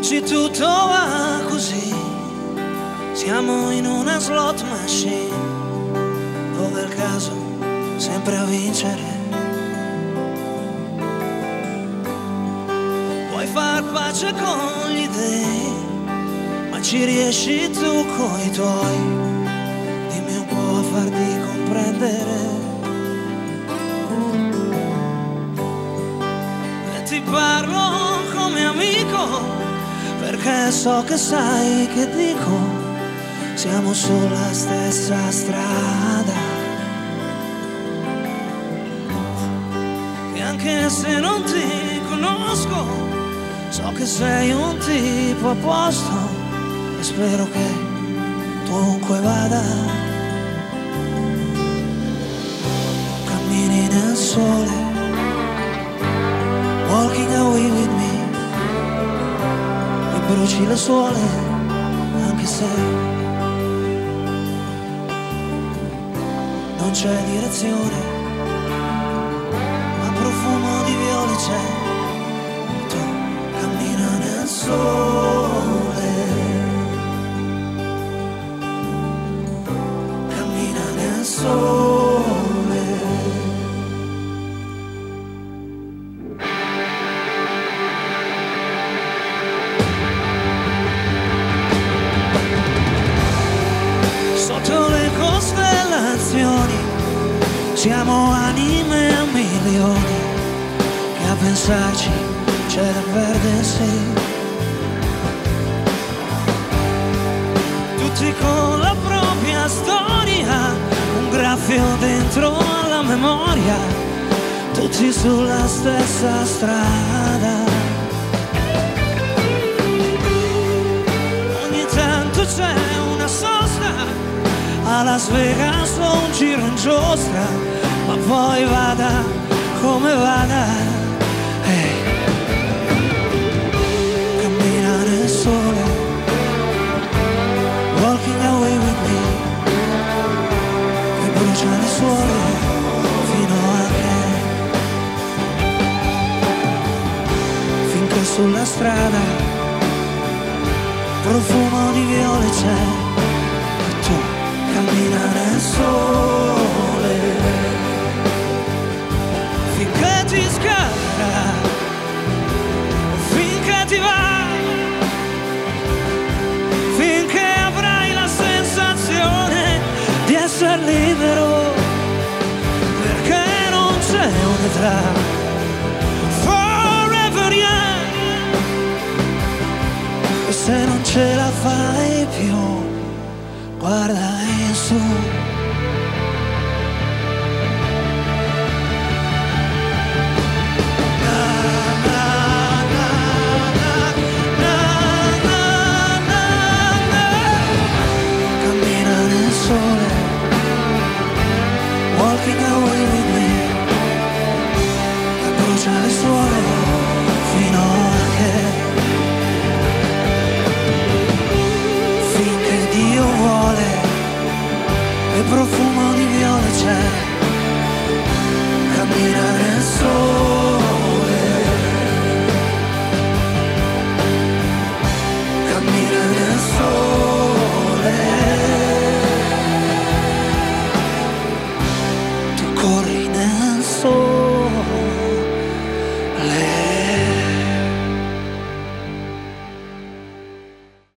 Oggi tutto va così, siamo in una slot machine, dove è il caso sempre a vincere. Vuoi far pace con gli dei, ma ci riesci tu coi tuoi. Dimmi un po' a farti comprendere. E ti parlo come amico, perché so che sai che dico. Siamo sulla stessa strada, e anche se non ti conosco, so che sei un tipo a posto, e spero che tu ovunque vada cammini nel sole, walking away with me, e bruci le suole, anche se non c'è direzione, ma profumo di viole c'è. Tu cammina nel sole, cammina nel sole. Sotto le costellazioni siamo anime a milioni, che a pensarci c'è da perdersi. Tutti con la propria storia, un graffio dentro alla memoria, tutti sulla stessa strada. Ogni tanto c'è una sosta a Las Vegas o un giro in giostra, ma poi vada come vada, cammina nel sole, walking away with me, che brucia le suole fino a che, finché sulla strada profumo di viole c'è. Cammina nel sole, finché ti scalda, finché ti va, finché avrai la sensazione di essere libero, perché non c'è un'età. Forever young. E se non ce la fai più, guarda in su.